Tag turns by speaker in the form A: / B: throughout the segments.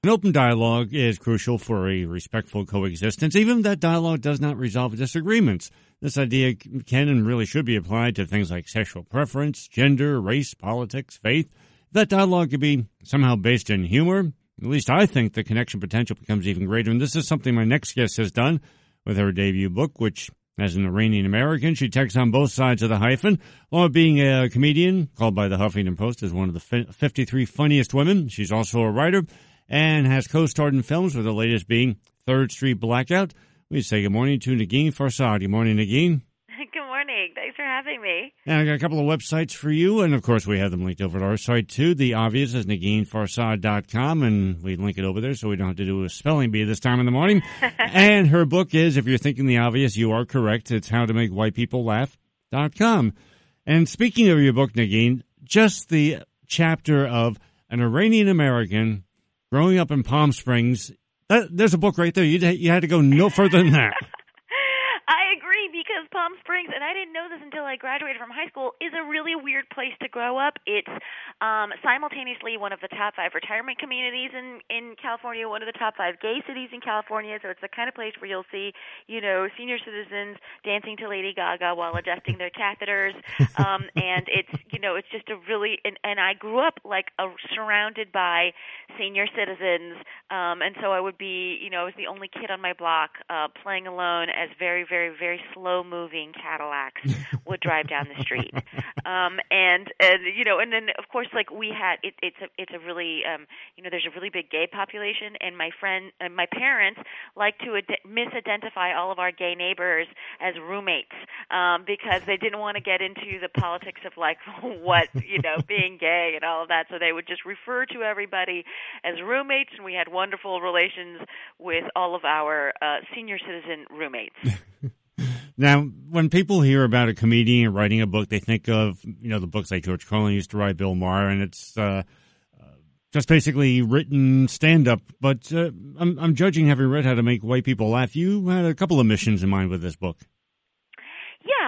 A: An open dialogue is crucial for a respectful coexistence, even if that dialogue does not resolve disagreements. This idea can and really should be applied to things like sexual preference, gender, race, politics, faith. If that dialogue could be somehow based in humor, at least I think the connection potential becomes even greater. And this is something my next guest has done with her debut book, which, as an Iranian American, she takes on both sides of the hyphen. Along with being a comedian, called by the Huffington Post as one of the 53 funniest women, she's also a writer and has co-starred in films, with the latest being Third Street Blackout. We say good morning to Negin Farsad. Good morning, Negin.
B: Good morning. Thanks for having me.
A: And I got a couple of websites for you, and of course we have them linked over to our site too. The obvious is NeginFarsad.com, and we link it over there so we don't have to do a spelling bee this time in the morning. And her book is, if you're thinking the obvious, you are correct. It's How to Make White People Laugh.com. And speaking of your book, Negin, just the chapter of an Iranian American growing up in Palm Springs, there's a book right there. You had to go no further than that.
B: I agree, because Palm Springs, and I didn't know this until I graduated from high school, is a really weird place to grow up. It's simultaneously one of the top 5 retirement communities in California, one of the top 5 gay cities in California. So it's the kind of place where you'll see, senior citizens dancing to Lady Gaga while adjusting their catheters. And it's just a really, and I grew up surrounded by senior citizens. And so I would be, I was the only kid on my block playing alone as very, very, very slow-moving Cadillacs would drive down the street. And then of course, we had it's a really there's a really big gay population, and my parents like to misidentify all of our gay neighbors as roommates because they didn't want to get into the politics of what being gay and all of that, so they would just refer to everybody as roommates, and we had wonderful relations with all of our senior citizen roommates.
A: Now, when people hear about a comedian writing a book, they think of, the books like George Carlin used to write, Bill Maher, and it's just basically written stand-up. But I'm judging, having read How to Make White People Laugh, you had a couple of missions in mind with this book.
B: Yeah,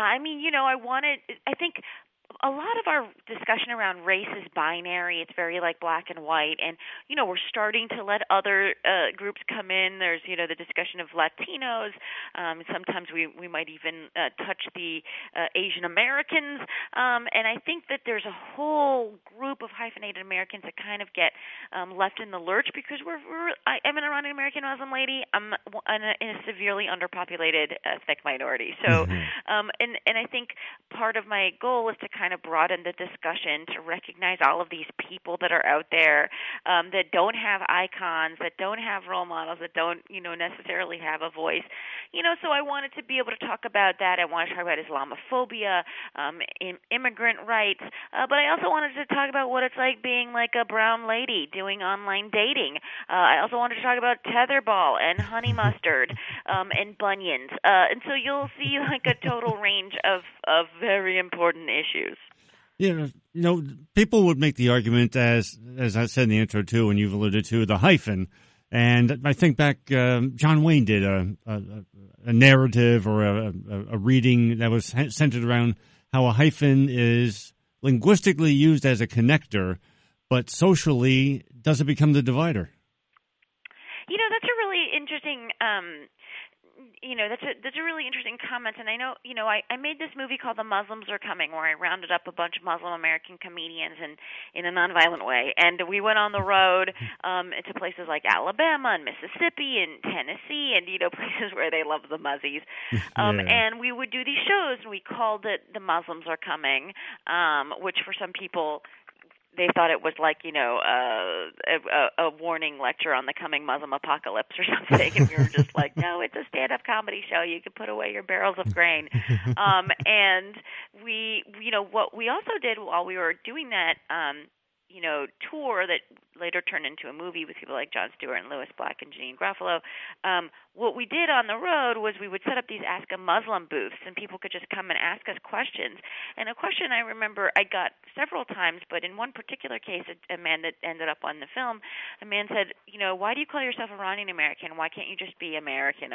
B: I think a lot of our discussion around race is binary. It's very black and white. And, we're starting to let other groups come in. There's, the discussion of Latinos. Sometimes we might even touch the Asian Americans. And I think that there's a whole group of hyphenated Americans that kind of get left in the lurch because I'm an Iranian American Muslim lady. I'm in a severely underpopulated ethnic minority. So, and I think part of my goal is to kind of broaden the discussion to recognize all of these people that are out there that don't have icons, that don't have role models, that don't, necessarily have a voice. So I wanted to be able to talk about that. I wanted to talk about Islamophobia, immigrant rights, but I also wanted to talk about what it's like being a brown lady doing online dating. I also wanted to talk about tetherball and honey mustard and bunions. And so you'll see a total range of very important issues.
A: People would make the argument, as I said in the intro too, and you've alluded to, the hyphen. And I think back, John Wayne did a narrative or a reading that was centered around how a hyphen is linguistically used as a connector, but socially, does it become the divider?
B: That's a really interesting that's a really interesting comment, and I know, I made this movie called The Muslims Are Coming, where I rounded up a bunch of Muslim American comedians in a nonviolent way, and we went on the road to places like Alabama and Mississippi and Tennessee, and places where they love the Muzzies, and we would do these shows, and we called it The Muslims Are Coming, which for some people, they thought it was a warning lecture on the coming Muslim apocalypse or something, and we were just no, it's a stand-up comedy show. You can put away your barrels of grain. And we, what we also did while we were doing that, tour that later turned into a movie with people like Jon Stewart and Louis Black and Janeane Garofalo, what we did on the road was we would set up these Ask a Muslim booths, and people could just come and ask us questions. And a question I remember I got several times, but in one particular case, a man that ended up on the film, a man said, why do you call yourself Iranian American? Why can't you just be American?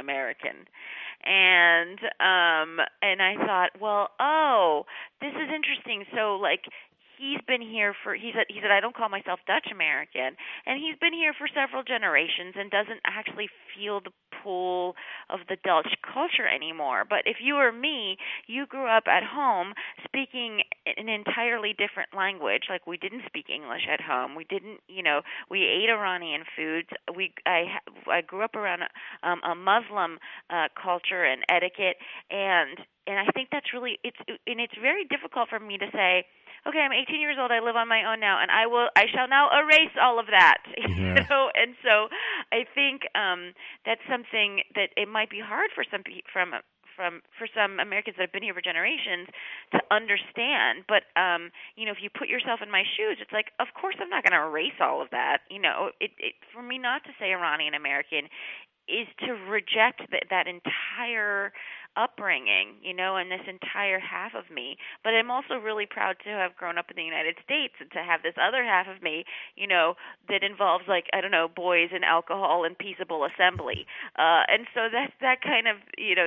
B: And I thought, this is interesting. So, he's been here for he said I don't call myself Dutch American, and he's been here for several generations and doesn't actually feel the pull of the Dutch culture anymore. But if you or me, you grew up at home speaking an entirely different language. Like, we didn't speak English at home. We didn't, we ate Iranian foods. I grew up around a Muslim culture and etiquette, and I think that's really it's very difficult for me to say, okay, I'm 18 years old, I live on my own now, and I shall now erase all of that.
A: Yeah.
B: And so I think that's something that it might be hard for some for some Americans that have been here for generations to understand. But if you put yourself in my shoes, it's like, of course I'm not going to erase all of that. For me not to say Iranian American is to reject that entire upbringing, and this entire half of me. But I'm also really proud to have grown up in the United States and to have this other half of me, that involves, like, I don't know, boys and alcohol and peaceable assembly. And so that's that kind of,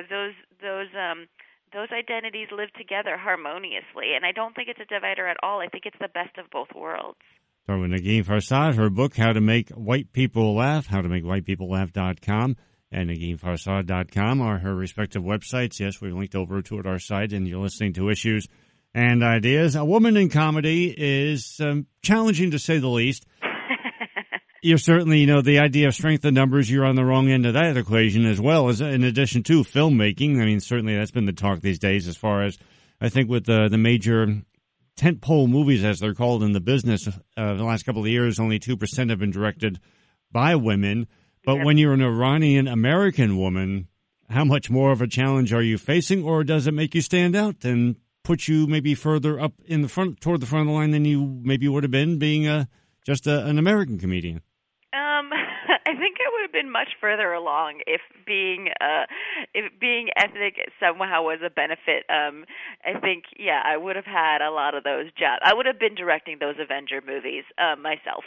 B: those identities live together harmoniously. And I don't think it's a divider at all. I think it's the best of both worlds.
A: So Negin Farsad, her book, How to Make White People Laugh, howtomakewhitepeoplelaugh.com, and NeginFarsad.com are her respective websites. Yes, we've linked over to it, our site, and you're listening to Issues and Ideas. A woman in comedy is challenging, to say the least. You're certainly, the idea of strength in numbers, you're on the wrong end of that equation, as well as in addition to filmmaking. I mean, certainly that's been the talk these days, as far as, I think, with the major tentpole movies, as they're called in the business, the last couple of years, only 2% have been directed by women. But
B: Yep.
A: when you're an Iranian American woman, how much more of a challenge are you facing, or does it make you stand out and put you maybe further up in the front, toward the front of the line than you maybe would have been being just an American comedian?
B: I think I would have been much further along if being ethnic somehow was a benefit. I think, I would have had a lot of those jobs. I would have been directing those Avenger movies myself.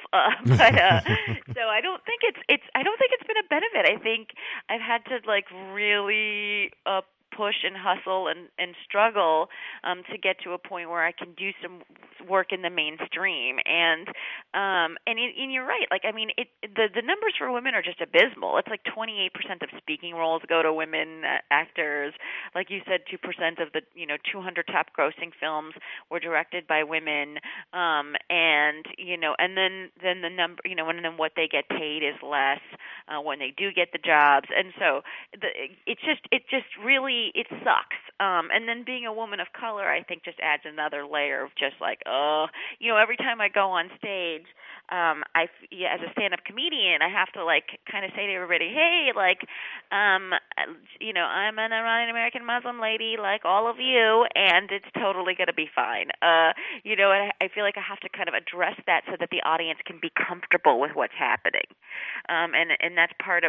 B: So I don't think it's been a benefit. I think I've had to really push and hustle and struggle to get to a point where I can do some work in the mainstream. And you're right. Like, I mean, the numbers for women are just abysmal. It's like 28% of speaking roles go to women actors. Like you said, 2% of the 200 top grossing films were directed by women. And then the number, and then what they get paid is less when they do get the jobs. And so it just really, it sucks. And then being a woman of color, I think, just adds another layer of just like, every time I go on stage, as a stand-up comedian, I have to kind of say to everybody, hey, I'm an Iranian American Muslim lady like all of you, and it's totally going to be fine. And I feel like I have to kind of address that so that the audience can be comfortable with what's happening. And that's part of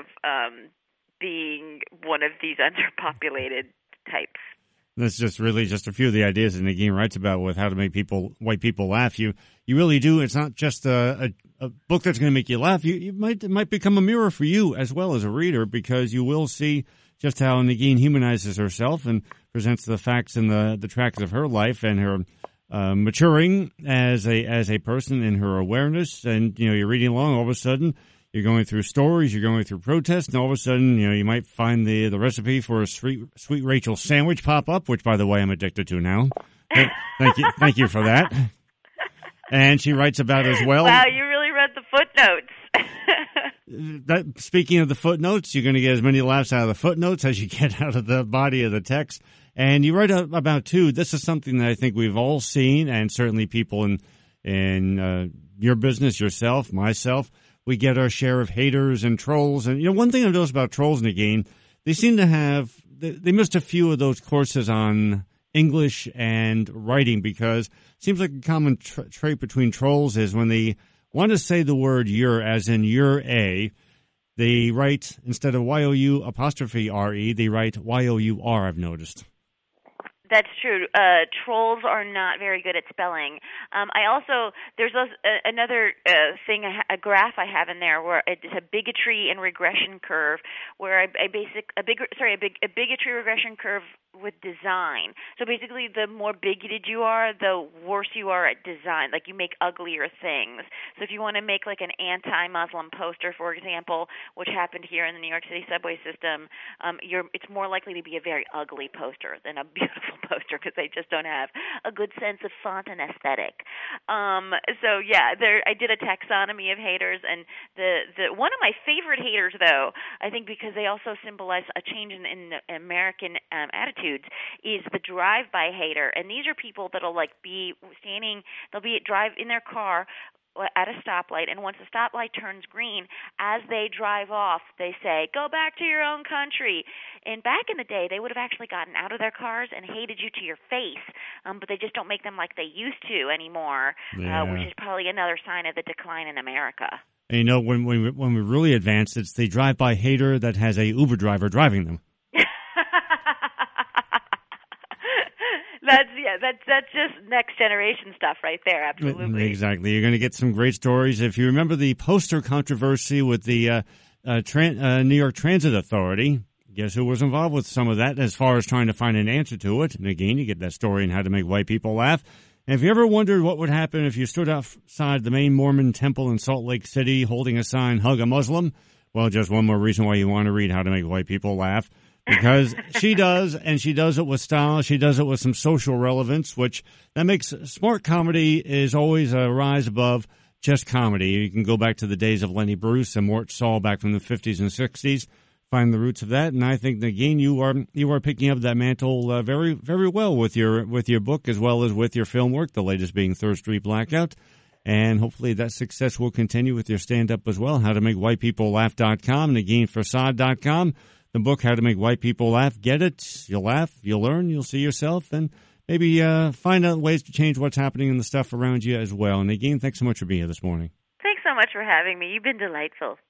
B: being one of these underpopulated types.
A: That's just really just a few of the ideas that Negin writes about with how to make white people laugh. You really do. It's not just a book that's going to make you laugh. It might become a mirror for you as well as a reader, because you will see just how Negin humanizes herself and presents the facts and the tracks of her life and her maturing as a person in her awareness. And you're reading along, all of a sudden you're going through stories, you're going through protests, and all of a sudden, you might find the recipe for a sweet Rachel sandwich pop up, which, by the way, I'm addicted to now. Thank you for that. And she writes about as well.
B: Wow, you really read the footnotes.
A: Speaking of the footnotes, you're going to get as many laughs out of the footnotes as you get out of the body of the text. And you write about, too, this is something that I think we've all seen, and certainly people in your business, yourself, myself, we get our share of haters and trolls. And, one thing I've noticed about trolls, Negin, they seem to they missed a few of those courses on English and writing, because it seems like a common trait between trolls is when they want to say the word you're, as in you're a, they write, instead of Y-O-U''RE, they write Y-O-U-R, I've noticed.
B: That's true. Trolls are not very good at spelling. There's another thing, a graph I have in there where it's a bigotry and regression curve, where a bigotry regression curve with design. So basically, the more bigoted you are, the worse you are at design. Like, you make uglier things. So if you want to make like an anti-Muslim poster, for example, which happened here in the New York City subway system, it's more likely to be a very ugly poster than a beautiful poster because they just don't have a good sense of font and aesthetic. So yeah, I did a taxonomy of haters, and the one of my favorite haters, though, I think because they also symbolize a change in American attitudes, is the drive-by hater. And these are people that'll be standing, they'll be drive in their car at a stoplight, and once the stoplight turns green, as they drive off, they say, "Go back to your own country." And back in the day, they would have actually gotten out of their cars and hated you to your face, but they just don't make them like they used to anymore, which is probably another sign of the decline in America.
A: And when we really advance, it's the drive-by hater that has a Uber driver driving them.
B: That's just next generation stuff right there. Absolutely,
A: exactly. You're going to get some great stories. If you remember the poster controversy with the New York Transit Authority, guess who was involved with some of that as far as trying to find an answer to it? And again, you get that story on how to make white people laugh. And if you ever wondered what would happen if you stood outside the main Mormon temple in Salt Lake City holding a sign, "Hug a Muslim," well, just one more reason why you want to read How to Make White People Laugh. Because she does, and she does it with style. She does it with some social relevance, which that makes smart comedy is always a rise above just comedy. You can go back to the days of Lenny Bruce and Mort Saul back from the 50s and 60s, find the roots of that. And I think, again, you are picking up that mantle very, very well with your book as well as with your film work, the latest being Third Street Blackout. And hopefully that success will continue with your stand-up as well, howtomakeWhitePeopleLaugh.com, NaginFarsad.com. The book, How to Make White People Laugh. Get it. You'll laugh. You'll learn. You'll see yourself. And maybe find out ways to change what's happening in the stuff around you as well. And again, thanks so much for being here this morning.
B: Thanks so much for having me. You've been delightful.